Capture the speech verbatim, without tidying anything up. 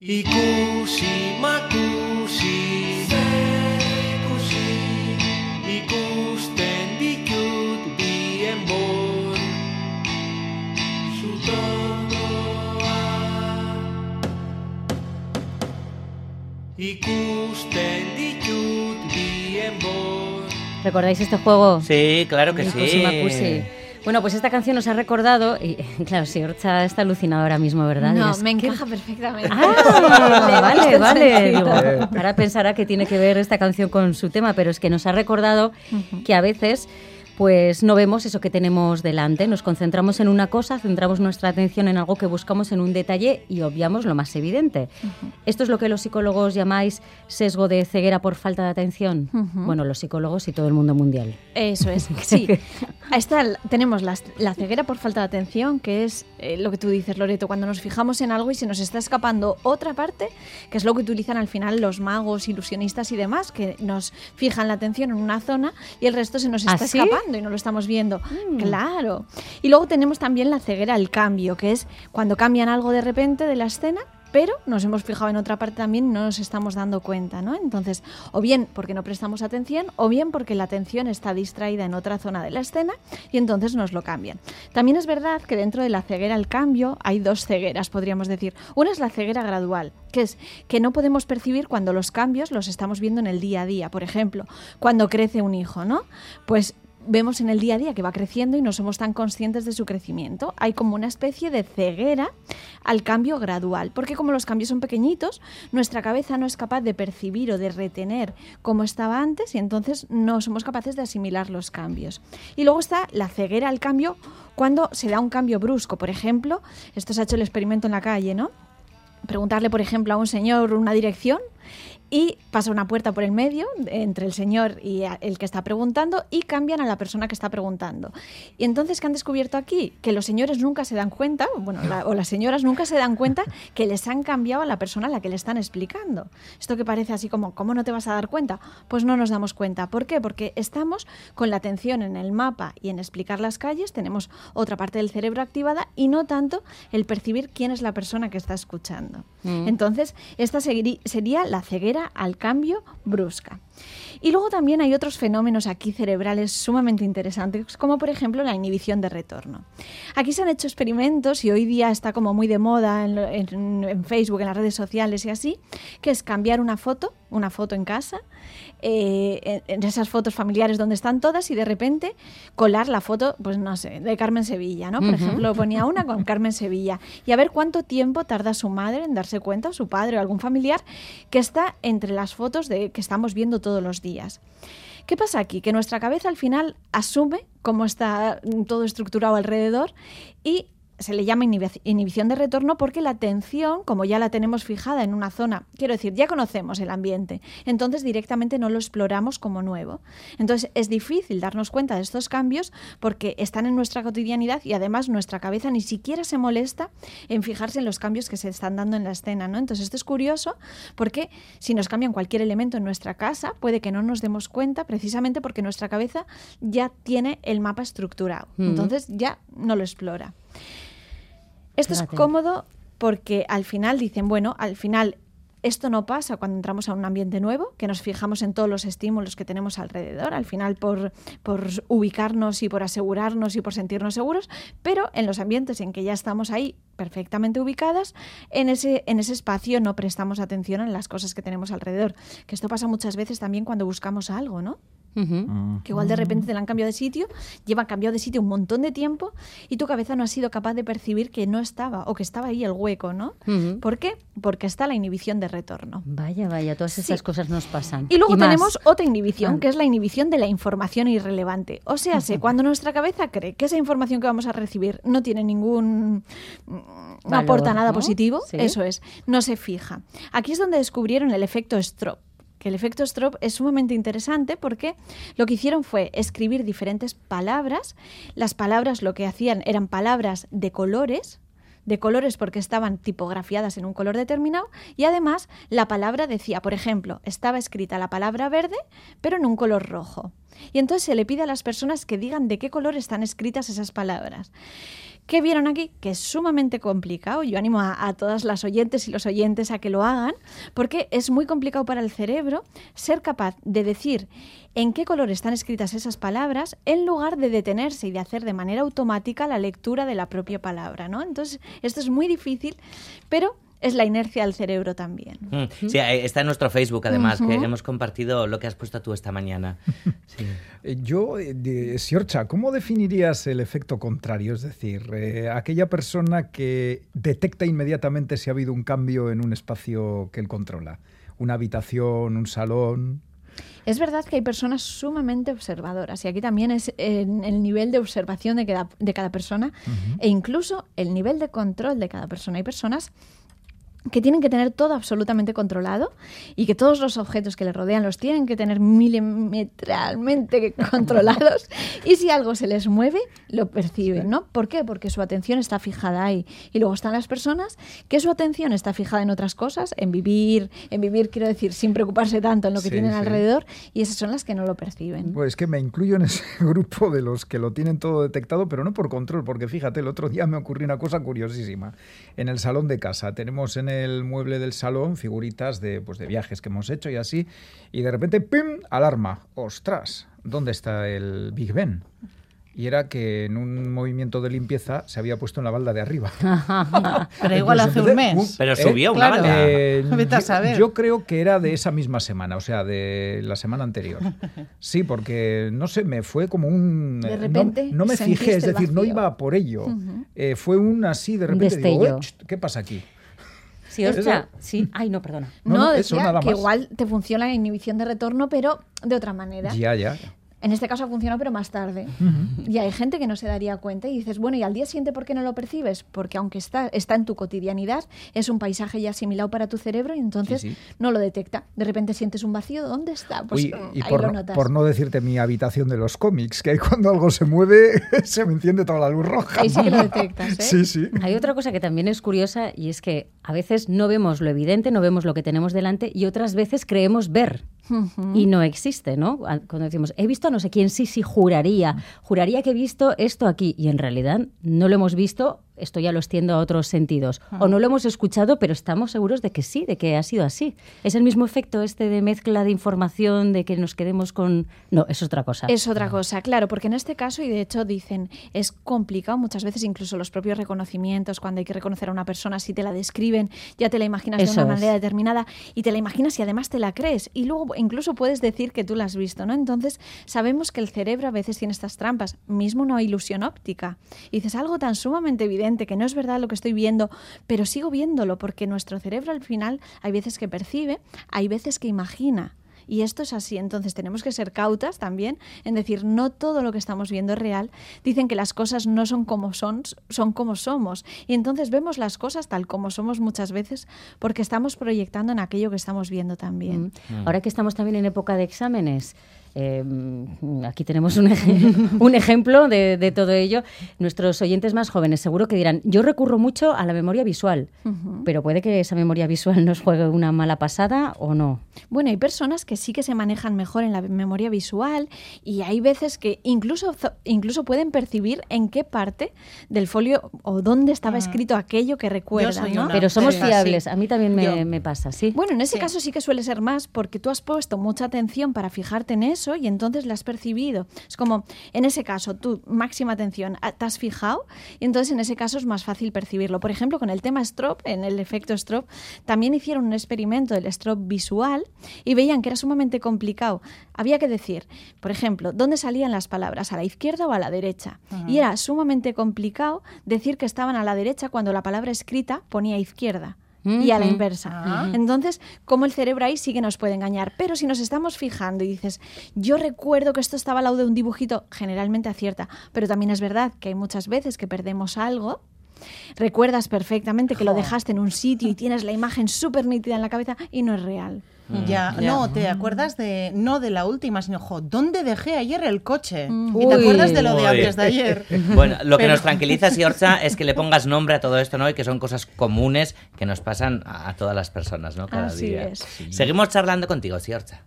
Ikusi makusi ikusi ikusten ditut bien bon sutoa ikusten ditut bien bon. ¿Recordáis este juego? Sí, claro que Ikusi sí. makusi. Bueno, pues esta canción nos ha recordado, y claro, sí, Orcha está alucinada ahora mismo, ¿verdad? No, Dirás, me ¿qué? encaja perfectamente. Ah, vale, vale. Digo, Eh. ahora pensará que tiene que ver esta canción con su tema, pero es que nos ha recordado uh-huh. que a veces pues no vemos eso que tenemos delante, nos concentramos en una cosa, centramos nuestra atención en algo que buscamos en un detalle y obviamos lo más evidente. Uh-huh. ¿Esto es lo que los psicólogos llamáis sesgo de ceguera por falta de atención? Uh-huh. Bueno, los psicólogos y todo el mundo mundial. Eso es, sí. Esta, tenemos la, la ceguera por falta de atención, que es eh, lo que tú dices, Loreto, cuando nos fijamos en algo y se nos está escapando otra parte, que es lo que utilizan al final los magos, ilusionistas y demás, que nos fijan la atención en una zona y el resto se nos está ¿Ah, ¿sí? escapando y no lo estamos viendo. Mm. Claro. Y luego tenemos también la ceguera al cambio, que es cuando cambian algo de repente de la escena, pero nos hemos fijado en otra parte también y no nos estamos dando cuenta, ¿no? Entonces, o bien porque no prestamos atención, o bien porque la atención está distraída en otra zona de la escena y entonces nos lo cambian. También es verdad que dentro de la ceguera al cambio hay dos cegueras, podríamos decir. Una es la ceguera gradual, que es que no podemos percibir cuando los cambios los estamos viendo en el día a día. Por ejemplo, cuando crece un hijo, ¿no? Pues vemos en el día a día que va creciendo y no somos tan conscientes de su crecimiento. Hay como una especie de ceguera al cambio gradual, porque como los cambios son pequeñitos, nuestra cabeza no es capaz de percibir o de retener cómo estaba antes y entonces no somos capaces de asimilar los cambios. Y luego está la ceguera al cambio cuando se da un cambio brusco. Por ejemplo, esto se ha hecho el experimento en la calle, ¿no? Preguntarle, por ejemplo, a un señor una dirección y pasa una puerta por el medio entre el señor y el que está preguntando y cambian a la persona que está preguntando. Y entonces, ¿qué han descubierto aquí? Que los señores nunca se dan cuenta, bueno, la, o las señoras nunca se dan cuenta que les han cambiado a la persona a la que le están explicando. Esto que parece así como, ¿cómo no te vas a dar cuenta? Pues no nos damos cuenta. ¿Por qué? Porque estamos con la atención en el mapa y en explicar las calles, tenemos otra parte del cerebro activada y no tanto el percibir quién es la persona que está escuchando. Mm. Entonces, esta sería la ceguera al cambio brusca. Y luego también hay otros fenómenos aquí cerebrales sumamente interesantes, como por ejemplo la inhibición de retorno. Aquí se han hecho experimentos y hoy día está como muy de moda en, en, en Facebook, en las redes sociales y así, que es cambiar una foto, una foto en casa, eh, en esas fotos familiares donde están todas y de repente colar la foto, pues no sé, de Carmen Sevilla, ¿no? Por uh-huh. ejemplo, ponía una con Carmen Sevilla y a ver cuánto tiempo tarda su madre en darse cuenta, o su padre o algún familiar, que está entre las fotos de, que estamos viendo todos los días. ¿Qué pasa aquí? Que nuestra cabeza al final asume cómo está todo estructurado alrededor y se le llama inhibición de retorno porque la atención, como ya la tenemos fijada en una zona, quiero decir, ya conocemos el ambiente, entonces directamente no lo exploramos como nuevo. Entonces es difícil darnos cuenta de estos cambios porque están en nuestra cotidianidad y además nuestra cabeza ni siquiera se molesta en fijarse en los cambios que se están dando en la escena, ¿no? Entonces esto es curioso porque si nos cambian cualquier elemento en nuestra casa, puede que no nos demos cuenta precisamente porque nuestra cabeza ya tiene el mapa estructurado. Uh-huh. Entonces ya no lo explora. Esto es cómodo porque al final dicen, bueno, al final esto no pasa cuando entramos a un ambiente nuevo, que nos fijamos en todos los estímulos que tenemos alrededor, al final por, por ubicarnos y por asegurarnos y por sentirnos seguros, pero en los ambientes en que ya estamos ahí perfectamente ubicadas, en ese, en ese espacio no prestamos atención en las cosas que tenemos alrededor. Que esto pasa muchas veces también cuando buscamos algo, ¿no? Uh-huh. Que igual de repente te la han cambiado de sitio, llevan cambiado de sitio un montón de tiempo y tu cabeza no ha sido capaz de percibir que no estaba o que estaba ahí el hueco, ¿no? Uh-huh. ¿Por qué? Porque está la inhibición de retorno. Vaya, vaya, todas esas sí. cosas nos pasan. Y luego ¿Y tenemos más? otra inhibición, uh-huh. que es la inhibición de la información irrelevante. O sea, uh-huh. cuando nuestra cabeza cree que esa información que vamos a recibir no tiene ningún... no Valor, aporta nada ¿no? positivo, ¿sí? Eso es, no se fija. Aquí es donde descubrieron el efecto Stroop. Que el efecto Stroop es sumamente interesante porque lo que hicieron fue escribir diferentes palabras. Las palabras lo que hacían eran palabras de colores, de colores porque estaban tipografiadas en un color determinado y además la palabra decía, por ejemplo, estaba escrita la palabra verde pero en un color rojo. Y entonces se le pide a las personas que digan de qué color están escritas esas palabras. ¿Qué vieron aquí? Que es sumamente complicado. Yo animo a, a todas las oyentes y los oyentes a que lo hagan, porque es muy complicado para el cerebro ser capaz de decir en qué color están escritas esas palabras en lugar de detenerse y de hacer de manera automática la lectura de la propia palabra, ¿no? Entonces, esto es muy difícil, pero es la inercia del cerebro también. Mm, sí, está en nuestro Facebook, además, uh-huh. que hemos compartido lo que has puesto tú esta mañana. Sí. Yo, de, Siorcha, ¿cómo definirías el efecto contrario? Es decir, eh, aquella persona que detecta inmediatamente si ha habido un cambio en un espacio que él controla. Una habitación, un salón... Es verdad que hay personas sumamente observadoras y aquí también es en el nivel de observación de cada, de cada persona uh-huh. e incluso el nivel de control de cada persona. Hay personas que tienen que tener todo absolutamente controlado y que todos los objetos que les rodean los tienen que tener milimetralmente controlados y si algo se les mueve, lo perciben, ¿no? ¿Por qué? Porque su atención está fijada ahí. Y luego están las personas que su atención está fijada en otras cosas, en vivir, en vivir, quiero decir, sin preocuparse tanto en lo que sí, tienen sí. alrededor, y esas son las que no lo perciben. Pues que me incluyo en ese grupo de los que lo tienen todo detectado, pero no por control, porque fíjate, el otro día me ocurrió una cosa curiosísima. En el salón de casa tenemos en el mueble del salón figuritas de, pues, de viajes que hemos hecho y así, y de repente ¡pim! Alarma. ¡Ostras! ¿Dónde está el Big Ben? Y era que en un movimiento de limpieza se había puesto en la balda de arriba. Pero igual hace un mes. Pero subió eh, una claro. balda. Eh, Vete a saber. Yo creo que era de esa misma semana, o sea, de la semana anterior. Sí, porque, no sé, me fue como un... De repente No, no me fijé, es decir, no iba por ello. Uh-huh. Eh, fue un así, de repente, digo, ¿qué pasa aquí? Sí, ostras, sí. Ay, no, perdona. No, no, no decía eso, nada que más. Igual te funciona la inhibición de retorno, pero de otra manera. Ya, ya. En este caso ha funcionado, pero más tarde. Uh-huh. Y hay gente que no se daría cuenta y dices, bueno, ¿y al día siguiente por qué no lo percibes? Porque aunque está, está en tu cotidianidad, es un paisaje ya asimilado para tu cerebro y entonces sí, sí. no lo detecta. De repente sientes un vacío, ¿dónde está? Pues Uy, y ahí por, lo notas. Por no decirte mi habitación de los cómics, que ahí cuando algo se mueve se me enciende toda la luz roja. Ahí sí que lo detectas, ¿eh? Sí, sí. Hay otra cosa que también es curiosa y es que a veces no vemos lo evidente, no vemos lo que tenemos delante y otras veces creemos ver. Uh-huh. Y no existe, ¿no? Cuando decimos, he visto a no sé quién, sí, sí, juraría, juraría que he visto esto aquí, y en realidad no lo hemos visto, esto ya lo extiendo a otros sentidos, uh-huh. o no lo hemos escuchado, pero estamos seguros de que sí, de que ha sido así. ¿Es el mismo efecto este de mezcla de información, de que nos quedemos con...? No, es otra cosa. Es otra cosa, claro, porque en este caso, y de hecho dicen, es complicado muchas veces, incluso los propios reconocimientos, cuando hay que reconocer a una persona, si te la describen, ya te la imaginas Eso de una manera es. determinada, y te la imaginas y además te la crees, y luego incluso puedes decir que tú la has visto, ¿no? Entonces, sabemos que el cerebro a veces tiene estas trampas, mismo una ilusión óptica. Y dices algo tan sumamente evidente que no es verdad lo que estoy viendo, pero sigo viéndolo porque nuestro cerebro al final hay veces que percibe, hay veces que imagina. Y esto es así, entonces tenemos que ser cautas también en decir no todo lo que estamos viendo es real. Dicen que las cosas no son como son, son como somos. Y entonces vemos las cosas tal como somos muchas veces porque estamos proyectando en aquello que estamos viendo también. Mm. Ahora que estamos también en época de exámenes, Eh, aquí tenemos un, ej- un ejemplo de, de todo ello. Nuestros oyentes más jóvenes seguro que dirán, yo recurro mucho a la memoria visual, uh-huh. pero puede que esa memoria visual nos juegue una mala pasada o no. Bueno, hay personas que sí que se manejan mejor en la memoria visual y hay veces que incluso, incluso pueden percibir en qué parte del folio o dónde estaba uh-huh. escrito aquello que recuerdan, ¿no? Pero somos sí, fiables, sí. A mí también me, me pasa, ¿sí? Bueno, en ese sí. caso sí que suele ser más porque tú has puesto mucha atención para fijarte en eso y entonces la has percibido. Es como, en ese caso, tú, máxima atención, te has fijado y entonces en ese caso es más fácil percibirlo. Por ejemplo, con el tema strobe, en el efecto strobe, también hicieron un experimento del strobe visual y veían que era sumamente complicado. Había que decir, por ejemplo, dónde salían las palabras, a la izquierda o a la derecha. Uh-huh. Y era sumamente complicado decir que estaban a la derecha cuando la palabra escrita ponía izquierda. Y a la inversa. Uh-huh. Entonces, como el cerebro ahí sí que nos puede engañar. Pero si nos estamos fijando y dices, yo recuerdo que esto estaba al lado de un dibujito, generalmente acierta. Pero también es verdad que hay muchas veces que perdemos algo. Recuerdas perfectamente que lo dejaste en un sitio y tienes la imagen súper nítida en la cabeza y no es real. Ya, ya, no, te acuerdas de, no de la última, sino, jo, ¿dónde dejé ayer el coche? Mm. Y te Uy. acuerdas de lo de antes de ayer. Bueno, lo que Pero... nos tranquiliza, Siorcha, es que le pongas nombre a todo esto, ¿no? Y que son cosas comunes que nos pasan a, a todas las personas, ¿no? Cada Así día. es. Sí. Seguimos charlando contigo, Siorcha.